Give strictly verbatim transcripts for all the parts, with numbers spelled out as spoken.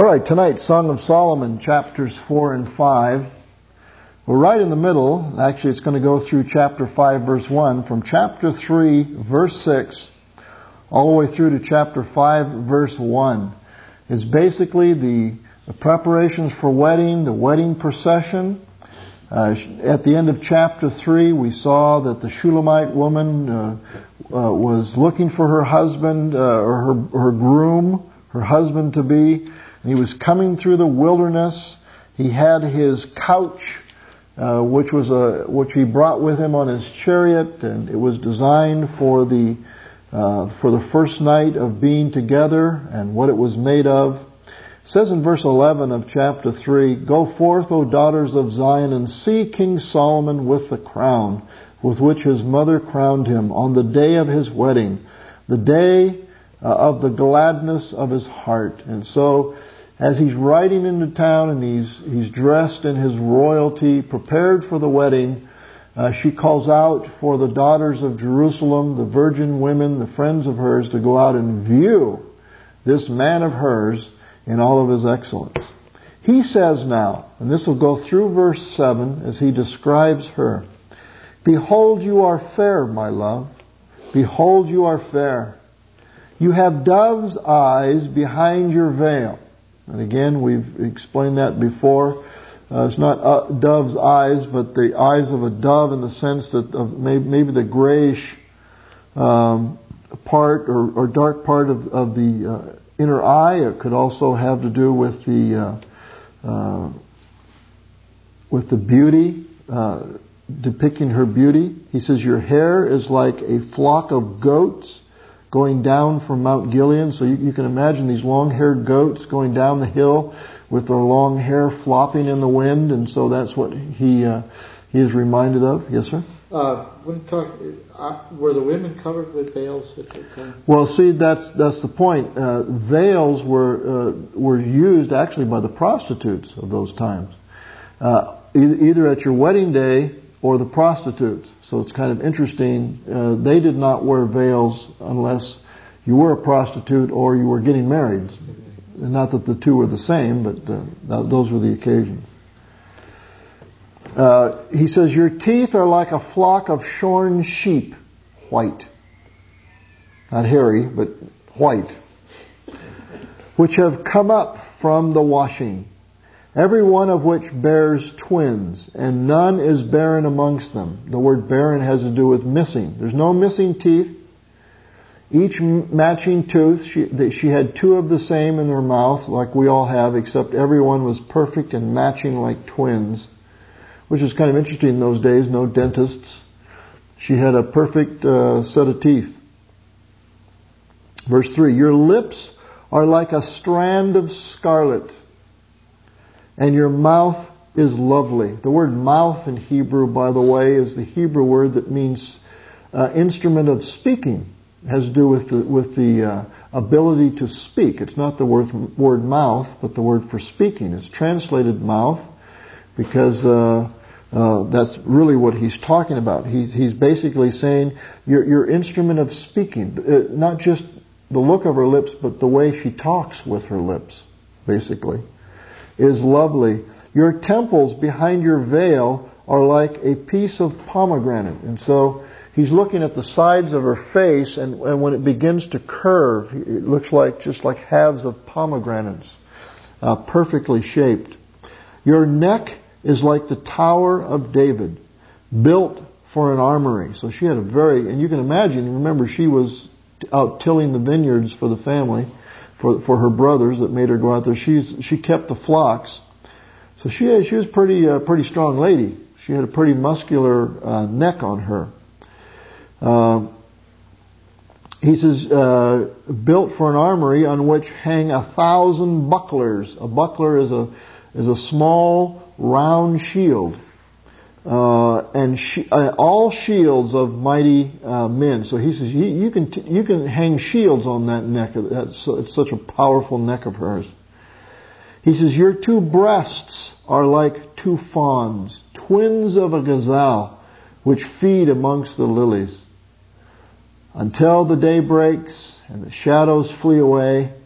All right, tonight, Song of Solomon, chapters four and five. We're right in the middle. Actually, it's going to go through chapter five, verse one. From chapter three, verse six, all the way through to chapter five, verse one, is basically the, the preparations for wedding, the wedding procession. Uh, at the end of chapter three, we saw that the Shulamite woman uh, uh, was looking for her husband, uh, or her, her groom, her husband-to-be. He was coming through the wilderness. He had his couch, uh, which was a which he brought with him on his chariot, and it was designed for the uh, for the first night of being together and what it was made of. It says in verse eleven of chapter three, "Go forth, O daughters of Zion, and see King Solomon with the crown with which his mother crowned him on the day of his wedding, the day uh, of the gladness of his heart." And so, as he's riding into town and he's he's dressed in his royalty, prepared for the wedding, uh, she calls out for the daughters of Jerusalem, the virgin women, the friends of hers, to go out and view this man of hers in all of his excellence. He says now, and this will go through verse seven as he describes her, "Behold, you are fair, my love. Behold, you are fair. You have dove's eyes behind your veil." And again, we've explained that before. Uh, it's not uh, dove's eyes, but the eyes of a dove in the sense that of maybe, maybe the grayish um, part or, or dark part of, of the uh, inner eye. It could also have to do with the uh, uh, with the beauty, uh, depicting her beauty. He says, "Your hair is like a flock of goats going down from Mount Gilead." So you, you can imagine these long-haired goats going down the hill with their long hair flopping in the wind, and so that's what he uh, he is reminded of. Yes, sir? Uh, when talk, uh, were the women covered with veils at the time? Well, see, that's that's the point. Uh, veils were uh, were used actually by the prostitutes of those times, uh, e- either at your wedding day or the prostitutes. So it's kind of interesting. Uh, they did not wear veils unless you were a prostitute or you were getting married. Not that the two were the same, but uh, those were the occasions. Uh, he says, "Your teeth are like a flock of shorn sheep, white." Not hairy, but white. "Which have come up from the washing. Every one of which bears twins, and none is barren amongst them." The word barren has to do with missing. There's no missing teeth. Each matching tooth, she, she had two of the same in her mouth, like we all have, except everyone was perfect and matching like twins, which is kind of interesting in those days, no dentists. She had a perfect uh, set of teeth. Verse three, "Your lips are like a strand of scarlet, and your mouth is lovely." The word mouth in Hebrew, by the way, is the Hebrew word that means uh, instrument of speaking. It has to do with the, with the uh, ability to speak. It's not the word, word mouth, but the word for speaking. It's translated mouth because uh, uh, that's really what he's talking about. He's, he's basically saying your, your instrument of speaking, uh, not just the look of her lips, but the way she talks with her lips, basically, is lovely. Your temples behind your veil are like a piece of pomegranate. And so he's looking at the sides of her face, and, and when it begins to curve, it looks like just like halves of pomegranates, uh, perfectly shaped. Your neck is like the Tower of David, built for an armory. So she had a very, and you can imagine, remember she was out tilling the vineyards for the family, for for her brothers that made her go out there. She's she kept the flocks, so she had, she was pretty uh, pretty strong lady. She had a pretty muscular uh, neck on her. Uh, he says, uh, "Built for an armory on which hang a thousand bucklers." A buckler is a is a small round shield, uh, and she, uh, all shields of mighty uh, men. So he says, you, you can t- you can hang shields on that neck. That's, it's such a powerful neck of hers. He says, "Your two breasts are like two fawns, twins of a gazelle, which feed amongst the lilies. Until the day breaks and the shadows flee away,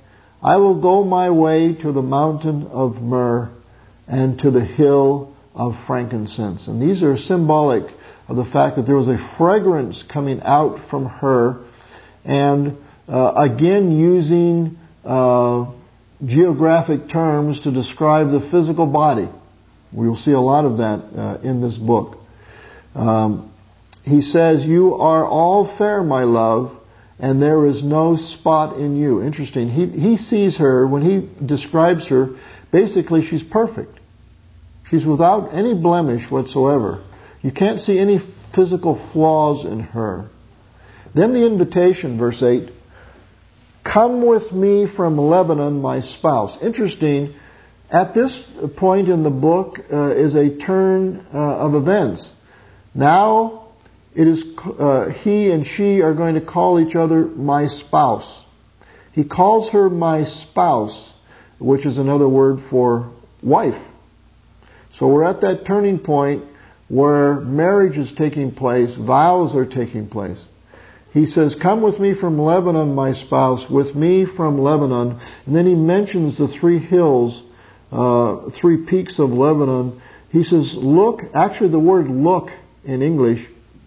I will go my way to the mountain of myrrh and to the hill of frankincense. And these are symbolic of the fact that there was a fragrance coming out from her. And uh, again, using uh, geographic terms to describe the physical body. We will see a lot of that uh, in this book. Um, he says, you are all fair, my love, and there is no spot in you. Interesting. He, he sees her, when he describes her, basically she's perfect. She's without any blemish whatsoever. You can't see any physical flaws in her. Then the invitation, verse eight, come with me from Lebanon, my spouse. Interesting. At this point in the book uh, is a turn uh, of events. Now, it is uh, he and she are going to call each other my spouse. He calls her my spouse, which is another word for wife. So we're at that turning point where marriage is taking place, vows are taking place. He says, come with me from Lebanon, my spouse, with me from Lebanon. And then he mentions the three hills, uh, three peaks of Lebanon. He says, look, actually the word look in English,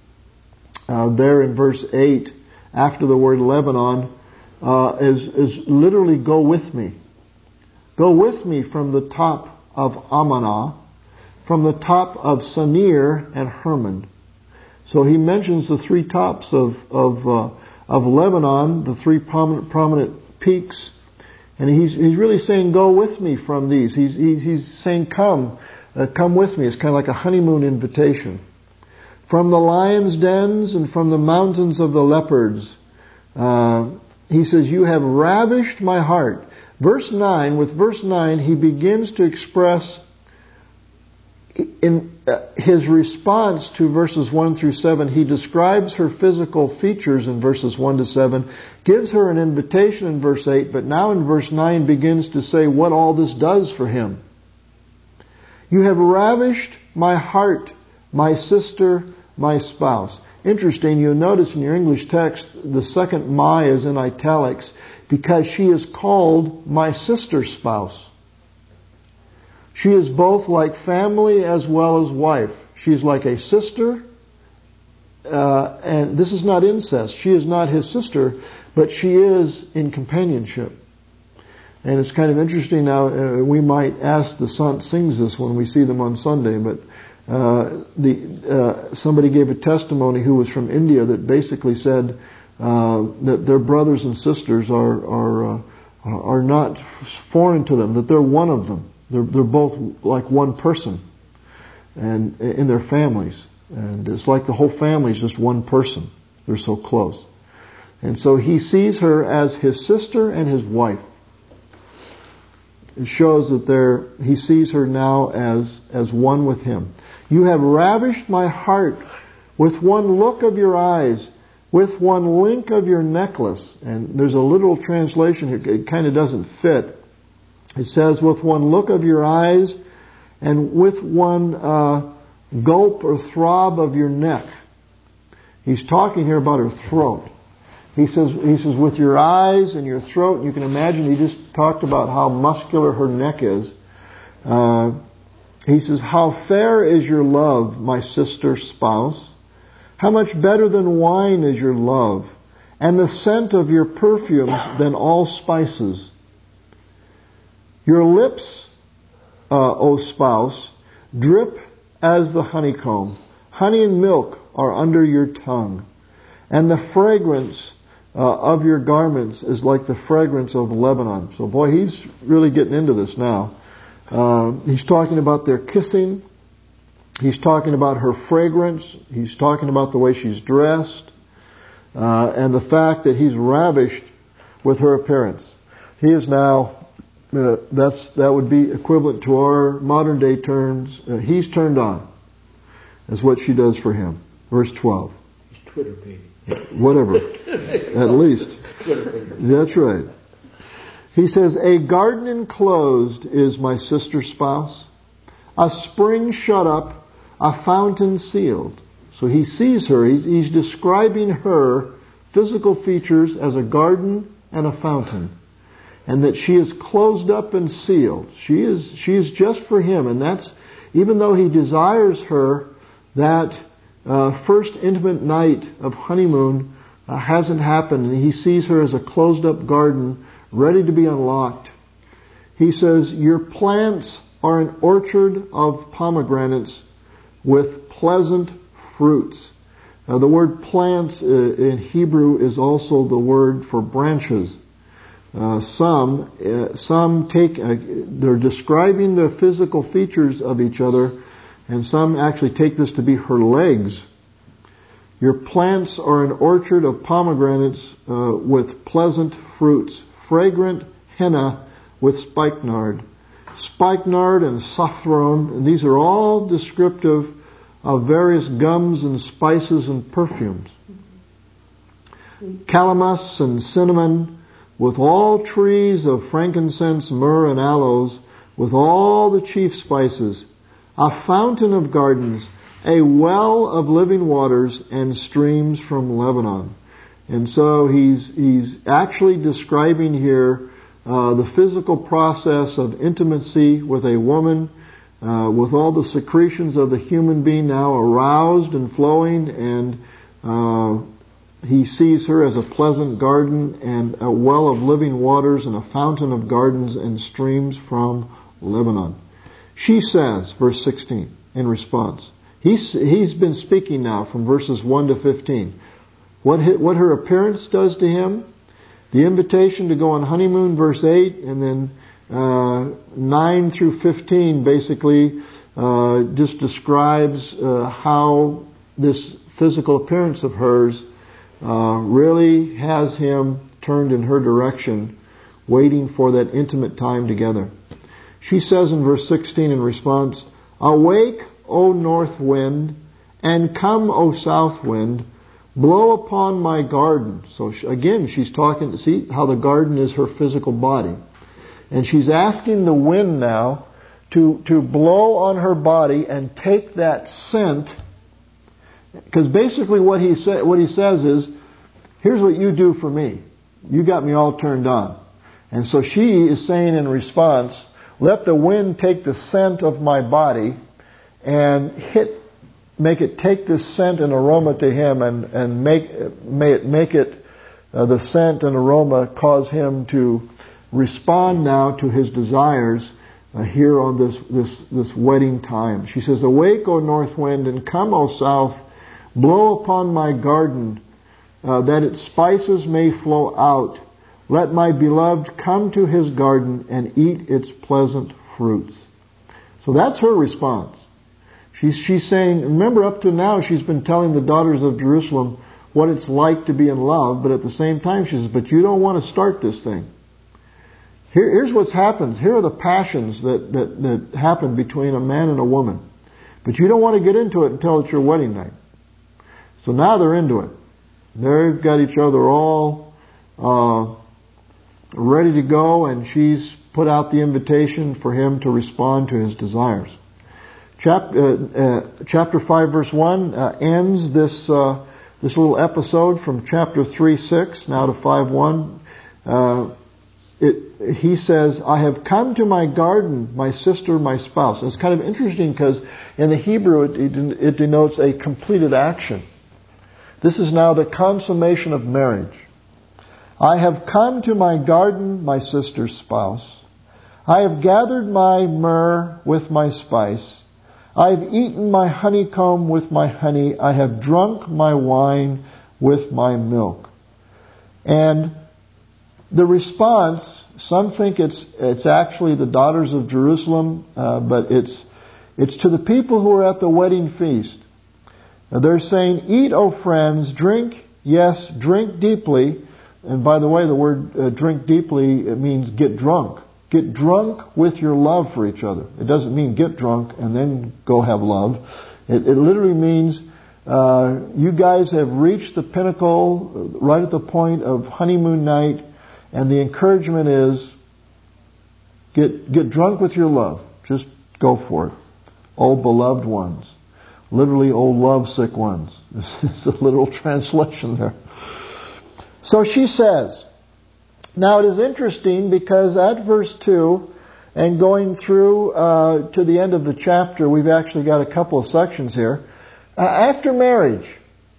Uh, there in verse eight, after the word Lebanon, uh, is, is literally go with me. Go with me from the top of Amanah, from the top of Sanir and Hermon. So he mentions the three tops of of, uh, of Lebanon, the three prominent, prominent peaks, and he's he's really saying, go with me from these. He's he's, he's saying, come, uh, come with me. It's kind of like a honeymoon invitation. From the lions' dens and from the mountains of the leopards. Uh, he says, you have ravished my heart. Verse nine, with verse nine, he begins to express in uh, his response to verses one through seven. He describes her physical features in verses one to seven, gives her an invitation in verse eight, but now in verse nine begins to say what all this does for him. You have ravished my heart, my sister, my spouse. Interesting, you'll notice in your English text, the second my is in italics because she is called my sister spouse. She is both like family as well as wife. She's like a sister, uh, and this is not incest. She is not his sister, but she is in companionship. And it's kind of interesting now, uh, we might ask the Sant sings this when we see them on Sunday, but Uh, the uh, somebody gave a testimony who was from India that basically said uh, that their brothers and sisters are are uh, are not foreign to them, that they're one of them. They're they're both like one person, and in their families, and it's like the whole family is just one person. They're so close, and so he sees her as his sister and his wife. It shows that there he sees her now as as one with him. You have ravished my heart with one look of your eyes, with one link of your necklace. And there's a literal translation here. It kind of doesn't fit. It says, with one look of your eyes and with one uh, gulp or throb of your neck. He's talking here about her throat. He says, he says, with your eyes and your throat. And you can imagine he just talked about how muscular her neck is. Uh, He says, how fair is your love, my sister spouse. How much better than wine is your love, and the scent of your perfumes than all spices. Your lips, uh, O spouse, drip as the honeycomb. Honey and milk are under your tongue, and the fragrance uh, of your garments is like the fragrance of Lebanon. So boy, he's really getting into this now. Uh, he's talking about their kissing. He's talking about her fragrance. He's talking about the way she's dressed. Uh, and the fact that he's ravished with her appearance. He is now, uh, that's that would be equivalent to our modern day terms. Uh, he's turned on. That's what she does for him. Verse twelve. He's Twitter baby. Whatever. At least. Twitter baby. That's right. He says, a garden enclosed is my sister spouse, a spring shut up, a fountain sealed. So he sees her, he's, he's describing her physical features as a garden and a fountain. and that she is closed up and sealed. She is, she is just for him, and that's, even though he desires her, that uh, first intimate night of honeymoon uh, hasn't happened, and he sees her as a closed up garden ready to be unlocked. He says, your plants are an orchard of pomegranates with pleasant fruits. Now, the word plants uh, in Hebrew is also the word for branches. Uh, some uh, some take, uh, they're describing the physical features of each other, and some actually take this to be her legs. Your plants are an orchard of pomegranates uh, with pleasant fruits, fragrant henna with spikenard. Spikenard and saffron, and these are all descriptive of various gums and spices and perfumes. Calamus and cinnamon, with all trees of frankincense, myrrh, and aloes, with all the chief spices. A fountain of gardens, a well of living waters, and streams from Lebanon. And so he's he's actually describing here uh, the physical process of intimacy with a woman, uh, with all the secretions of the human being now aroused and flowing, and uh, he sees her as a pleasant garden and a well of living waters and a fountain of gardens and streams from Lebanon. She says, verse sixteen, in response. He's, he's been speaking now from verses one to fifteen. What, what her appearance does to him, the invitation to go on honeymoon, verse eight, and then uh, nine through fifteen basically uh, just describes uh, how this physical appearance of hers uh, really has him turned in her direction, waiting for that intimate time together. She says in verse sixteen in response, awake, O north wind, and come, O south wind, blow upon my garden. So she, again, she's talking, see how the garden is her physical body. And she's asking the wind now to, to blow on her body and take that scent. Because basically what he, say, what he says is, here's what you do for me. You got me all turned on. And so she is saying in response, let the wind take the scent of my body and hit, make it take this scent and aroma to him, and, and make, may it make it, uh, the scent and aroma cause him to respond now to his desires uh, here on this, this, this wedding time. She says, awake, O north wind, and come, O south, blow upon my garden, uh, that its spices may flow out. Let my beloved come to his garden and eat its pleasant fruits. So that's her response. She's, she's saying, remember up to now she's been telling the daughters of Jerusalem what it's like to be in love, but at the same time she says, but you don't want to start this thing. Here, here's what happens. Here are the passions that, that, that happen between a man and a woman. But you don't want to get into it until it's your wedding night. So now they're into it. They've got each other all uh, ready to go, and she's put out the invitation for him to respond to his desires. Chapter, uh, uh, chapter five, verse one uh, ends this uh, this little episode from chapter three, six, now to five, one. Uh, it, he says, I have come to my garden, my sister, my spouse. And it's kind of interesting because in the Hebrew it, it, it denotes a completed action. This is now the consummation of marriage. I have come to my garden, my sister's spouse. I have gathered my myrrh with my spice. I have eaten my honeycomb with my honey. I have drunk my wine with my milk. And the response, some think it's it's actually the daughters of Jerusalem, uh, but it's it's to the people who are at the wedding feast. Now they're saying, eat, O friends, drink, yes, drink deeply. And by the way, the word uh, drink deeply, it means get drunk. Get drunk with your love for each other. It doesn't mean get drunk and then go have love. It, it literally means uh, you guys have reached the pinnacle, right at the point of honeymoon night, and the encouragement is get get drunk with your love. Just go for it. Oh, beloved ones. Literally, oh, lovesick ones. This is the literal translation there. So she says, Now it is interesting because at verse two and going through uh, to the end of the chapter, we've actually got a couple of sections here. Uh, after marriage,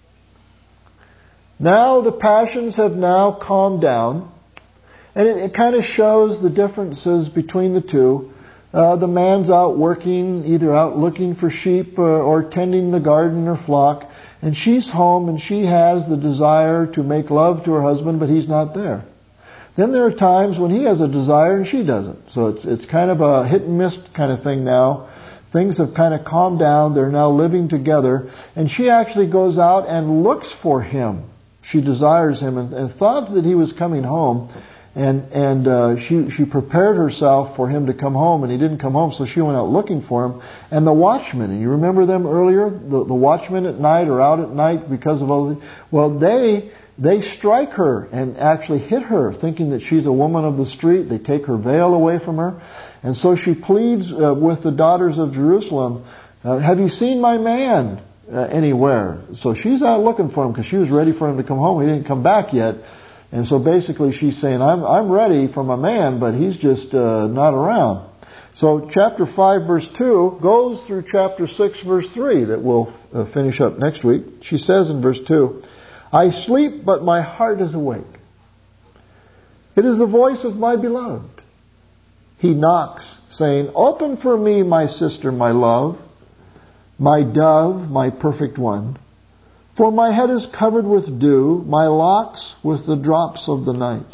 now the passions have now calmed down, and it, it kind of shows the differences between the two. Uh, the man's out working, either out looking for sheep uh, or tending the garden or flock, and she's home and she has the desire to make love to her husband, but he's not there. Then there are times when he has a desire and she doesn't. So it's it's kind of a hit and miss kind of thing now. Things have kind of calmed down. They're now living together. And she actually goes out and looks for him. She desires him and, and thought that he was coming home. And and uh, she she prepared herself for him to come home, and he didn't come home, so she went out looking for him. And the watchmen, and you remember them earlier? The, the watchmen at night are out at night because of all the... Well, they... They strike her and actually hit her, thinking that she's a woman of the street. They take her veil away from her. And so she pleads uh, with the daughters of Jerusalem, uh, have you seen my man uh, anywhere? So she's out looking for him because she was ready for him to come home. He didn't come back yet. And so basically she's saying, I'm I'm ready for my man, but he's just uh, not around. So chapter five verse two goes through chapter six verse three that we'll uh, finish up next week. She says in verse two, I sleep, but my heart is awake. It is the voice of my beloved. He knocks, saying, open for me, my sister, my love, my dove, my perfect one. For my head is covered with dew, my locks with the drops of the night.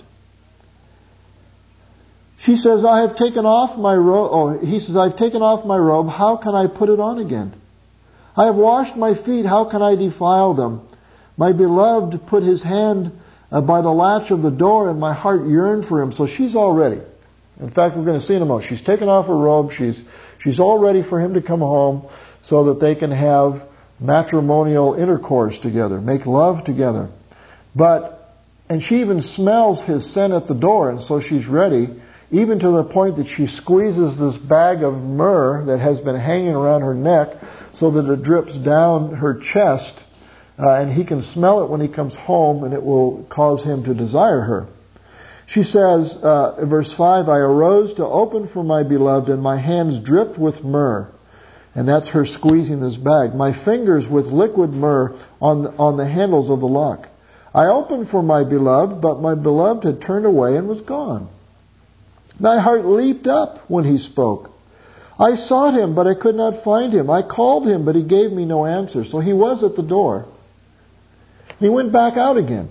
She says, I have taken off my robe. Oh, he says, I've taken off my robe. How can I put it on again? I have washed my feet. How can I defile them? My beloved put his hand uh, by the latch of the door, and my heart yearned for him. So she's all ready. In fact, we're going to see in a moment. She's taken off her robe. She's she's all ready for him to come home so that they can have matrimonial intercourse together, make love together. But, and she even smells his scent at the door, and so she's ready, even to the point that she squeezes this bag of myrrh that has been hanging around her neck so that it drips down her chest. Uh, and he can smell it when he comes home, and it will cause him to desire her. She says, uh, verse five, I arose to open for my beloved, and my hands dripped with myrrh. And that's her squeezing this bag. My fingers with liquid myrrh on the, on the handles of the lock. I opened for my beloved, but my beloved had turned away and was gone. My heart leaped up when he spoke. I sought him, but I could not find him. I called him, but he gave me no answer. So he was at the door. He went back out again.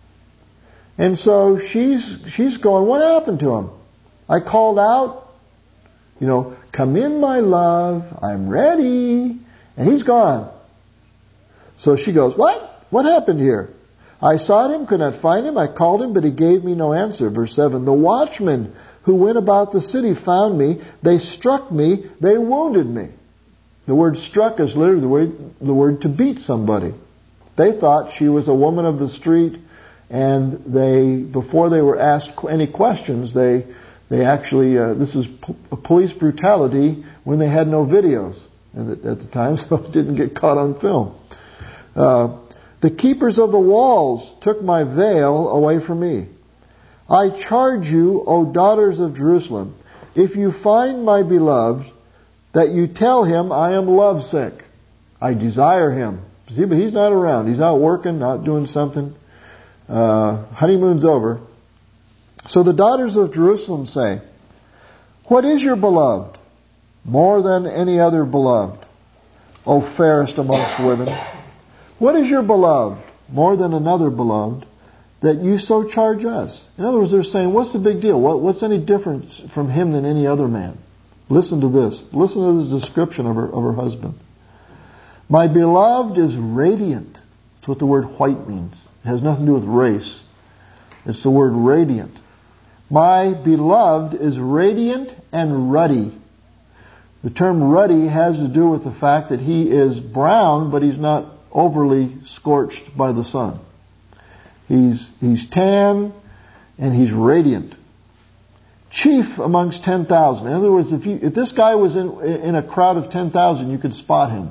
And so she's she's going, what happened to him? I called out, you know, come in, my love, I'm ready. And he's gone. So she goes, what? What happened here? I sought him, could not find him. I called him, but he gave me no answer. Verse seven, the watchmen who went about the city found me. They struck me. They wounded me. The word struck is literally the word, the word to beat somebody. They thought she was a woman of the street, and they, before they were asked any questions, they they actually, uh, this is p- police brutality when they had no videos at the, at the time, so it didn't get caught on film. Uh, the keepers of the walls took my veil away from me. I charge you, O daughters of Jerusalem, if you find my beloved, that you tell him I am lovesick. I desire him. See, but he's not around. He's out working, out doing something. Uh, honeymoon's over. So the daughters of Jerusalem say, what is your beloved? More than any other beloved, O fairest amongst women. What is your beloved? More than another beloved, that you so charge us. In other words, they're saying, what's the big deal? What, what's any different from him than any other man? Listen to this. Listen to this description of her, of her husband. My beloved is radiant. That's what the word white means. It has nothing to do with race. It's the word radiant. My beloved is radiant and ruddy. The term ruddy has to do with the fact that he is brown, but he's not overly scorched by the sun. He's he's tan and he's radiant. Chief amongst ten thousand. In other words, if you if this guy was in in a crowd of ten thousand, you could spot him.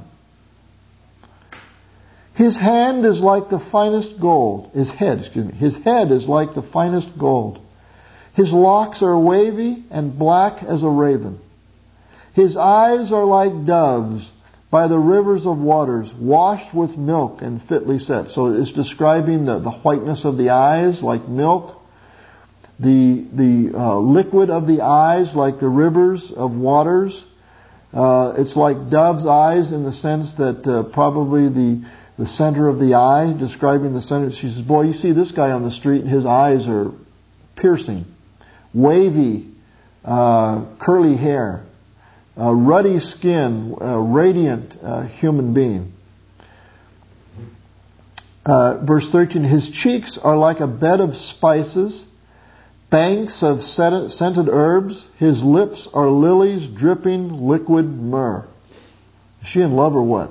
His hand is like the finest gold. His head, excuse me. His head is like the finest gold. His locks are wavy and black as a raven. His eyes are like doves by the rivers of waters, washed with milk and fitly set. So it's describing the, the whiteness of the eyes like milk, the the uh, liquid of the eyes like the rivers of waters. Uh, it's like dove's eyes in the sense that uh, probably the the center of the eye, describing the center. She says, boy, you see this guy on the street and his eyes are piercing. Wavy, uh, curly hair, uh, ruddy skin, uh, radiant uh, human being. Uh, verse thirteen, his cheeks are like a bed of spices, banks of scented herbs. His lips are lilies dripping liquid myrrh. Is she in love or what?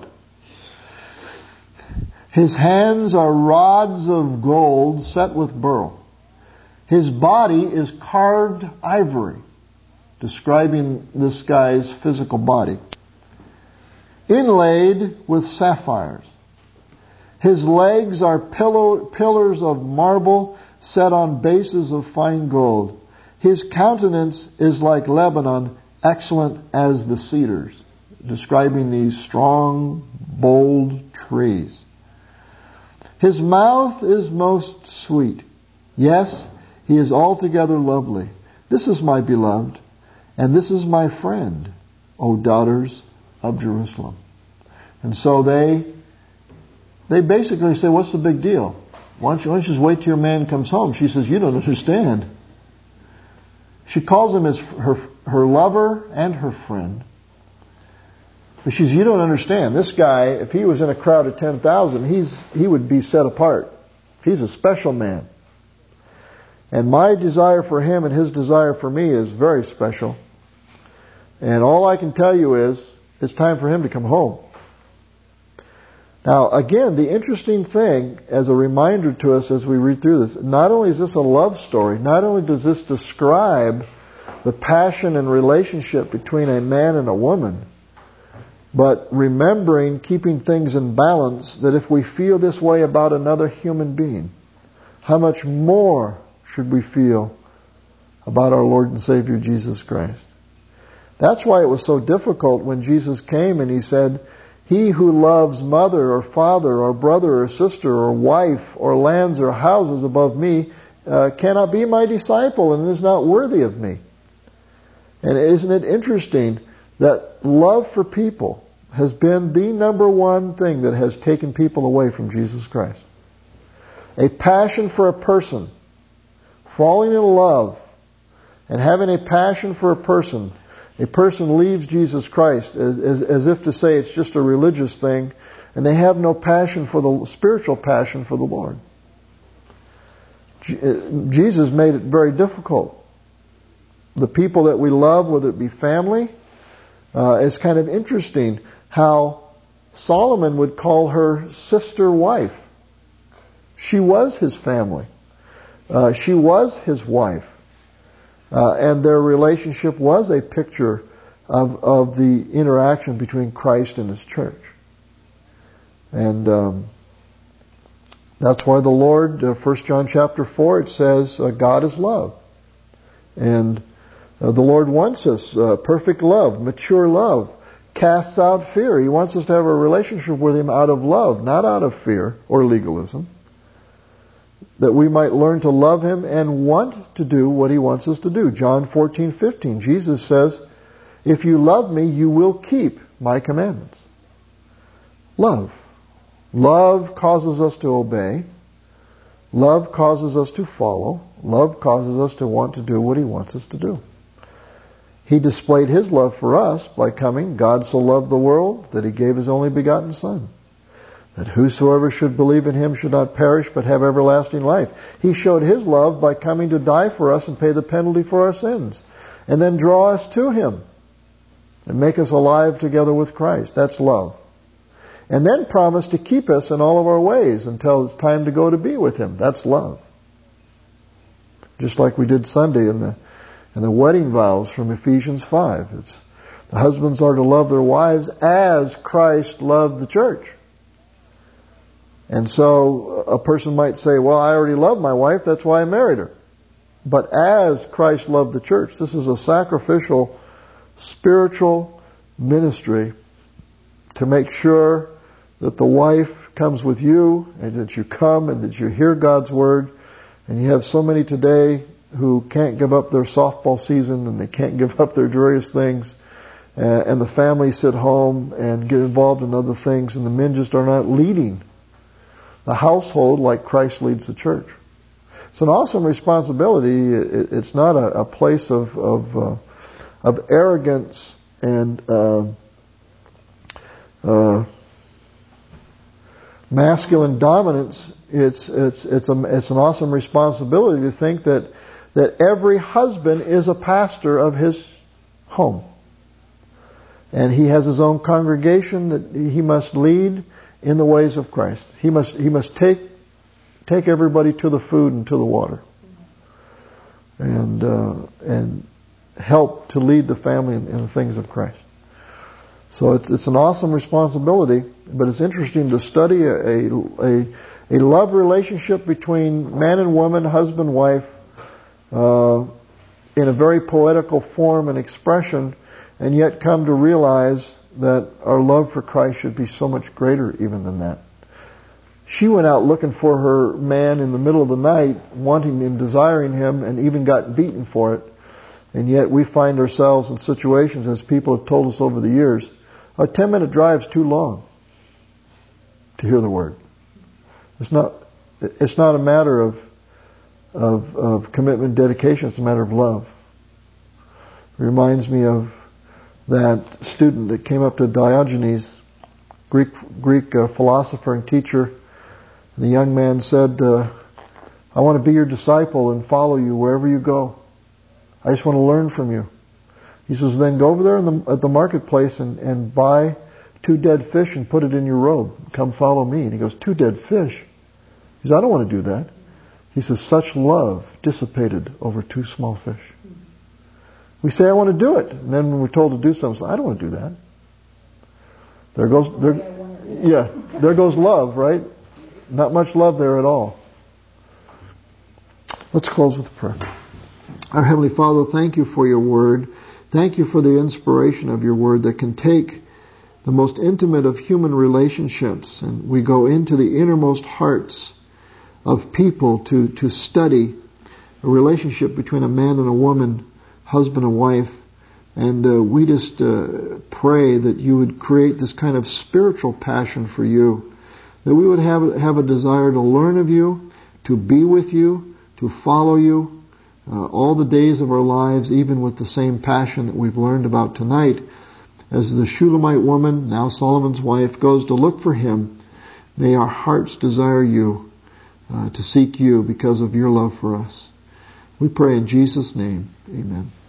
His hands are rods of gold set with beryl. His body is carved ivory, describing this guy's physical body, inlaid with sapphires. His legs are pillow, pillars of marble set on bases of fine gold. His countenance is like Lebanon, excellent as the cedars, describing these strong, bold trees. His mouth is most sweet. Yes, he is altogether lovely. This is my beloved, and this is my friend, O daughters of Jerusalem. And so they they basically say, what's the big deal? Why don't you, why don't you just wait till your man comes home? She says, you don't understand. She calls him as her, her lover and her friend. But she says, you don't understand. This guy, if he was in a crowd of ten thousand, he's he would be set apart. He's a special man. And my desire for him and his desire for me is very special. And all I can tell you is, it's time for him to come home. Now, again, the interesting thing, as a reminder to us as we read through this, not only is this a love story, not only does this describe the passion and relationship between a man and a woman, but remembering, keeping things in balance, that if we feel this way about another human being, how much more should we feel about our Lord and Savior Jesus Christ? That's why it was so difficult when Jesus came and He said, he who loves mother or father or brother or sister or wife or lands or houses above me uh, cannot be my disciple and is not worthy of me. And isn't it interesting that love for people has been the number one thing that has taken people away from Jesus Christ? A passion for a person, falling in love and having a passion for a person. A person leaves Jesus Christ as, as, as if to say it's just a religious thing, and they have no passion for the spiritual passion for the Lord. Jesus made it very difficult. The people that we love, whether it be family, uh, it's kind of interesting how Solomon would call her sister wife. She was his family. Uh, she was his wife. Uh, and their relationship was a picture of, of the interaction between Christ and His church. And um, that's why the Lord, uh, First John chapter four, it says, uh, God is love. And uh, the Lord wants us, uh, perfect love, mature love, casts out fear. He wants us to have a relationship with Him out of love, not out of fear or legalism. That we might learn to love Him and want to do what He wants us to do. John fourteen fifteen, Jesus says, if you love me, you will keep my commandments. Love. Love causes us to obey. Love causes us to follow. Love causes us to want to do what He wants us to do. He displayed His love for us by coming. God so loved the world that He gave His only begotten Son, that whosoever should believe in Him should not perish but have everlasting life. He showed His love by coming to die for us and pay the penalty for our sins, and then draw us to Him and make us alive together with Christ. That's love. And then promise to keep us in all of our ways until it's time to go to be with Him. That's love. Just like we did Sunday in the in the wedding vows from Ephesians five. It's the husbands are to love their wives as Christ loved the church. And so a person might say, well, I already love my wife, that's why I married her. but as Christ loved the church. This is a sacrificial, spiritual ministry to make sure that the wife comes with you and that you come and that you hear God's Word. And you have so many today who can't give up their softball season and they can't give up their various things. Uh, and the families sit home and get involved in other things, and the men just are not leading the household like Christ leads the church. It's an awesome responsibility. It, it's not a, a place of of, uh, of arrogance and uh, uh, masculine dominance. It's it's it's a it's an awesome responsibility to think that that every husband is a pastor of his home. And he has his own congregation that he must lead in the ways of Christ. He must he must take take everybody to the food and to the water, and uh, and help to lead the family in, in the things of Christ. So it's it's an awesome responsibility. But it's interesting to study a a, a love relationship between man and woman, husband wife, uh, in a very poetical form and expression. And yet come to realize that our love for Christ should be so much greater even than that. She went out looking for her man in the middle of the night, wanting and desiring him, and even got beaten for it. And yet we find ourselves in situations, as people have told us over the years, a ten-minute drive is too long to hear the Word. It's not. It's not a matter of of, of commitment, dedication. It's a matter of love. It reminds me of that student that came up to Diogenes, Greek Greek uh, philosopher and teacher. And the young man said, uh, I want to be your disciple and follow you wherever you go. I just want to learn from you. He says, then go over there in the, at the marketplace and, and buy two dead fish and put it in your robe. Come follow me. And he goes, two dead fish? He says, I don't want to do that. He says, such love dissipated over two small fish. We say, I want to do it. And then when we're told to do something, I don't want to do that. There goes, there, yeah, there goes love, right? Not much love there at all. Let's close with prayer. Our Heavenly Father, thank you for your Word. Thank you for the inspiration of your Word that can take the most intimate of human relationships, and we go into the innermost hearts of people to, to study a relationship between a man and a woman, husband and wife, and uh, we just uh, pray that you would create this kind of spiritual passion for you, that we would have have a desire to learn of you, to be with you, to follow you uh, all the days of our lives, even with the same passion that we've learned about tonight. As the Shulamite woman, now Solomon's wife, goes to look for him, may our hearts desire you, uh, to seek you because of your love for us. We pray in Jesus' name. Amen.